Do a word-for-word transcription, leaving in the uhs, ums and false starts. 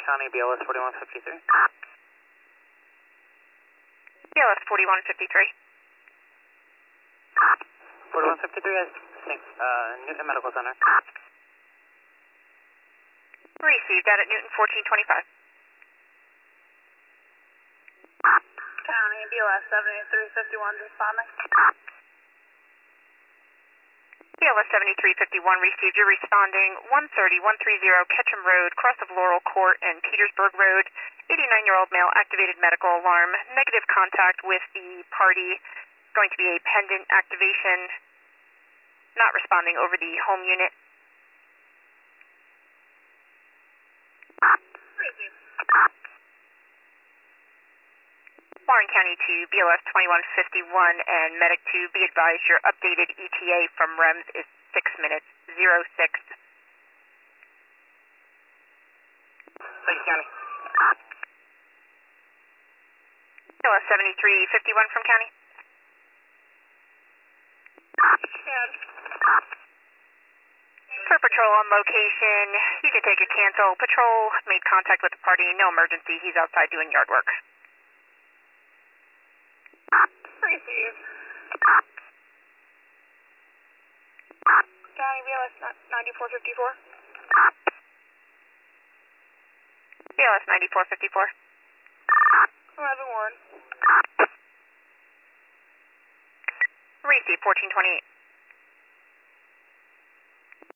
County, B L S forty-one fifty-three. B L S forty-one fifty-three. forty-one fifty-three is uh, Newton Medical Center. Received that at Newton fourteen twenty-five. County, B L S seventy-three fifty-one responding. B L S seventy-three fifty-one received. You're responding one thirty, one thirty Ketchum Road, cross of Laurel Court and Petersburg Road. eighty-nine-year-old male, activated medical alarm. Negative contact with the party. Going to be a pendant activation. Not responding over the home unit. Received. Warren County to B L S twenty-one fifty-one and Medic two, be advised your updated E T A from R E M S is six minutes, zero six. Thanks, County. B L S seventy-three fifty-one from County. Good. For patrol on location, you can take a cancel. Patrol made contact with the party, no emergency, he's outside doing yard work. Received. County, B L S ninety-four fifty-four. B L S ninety-four fifty-four. eleven Warren. Receive fourteen twenty-eight.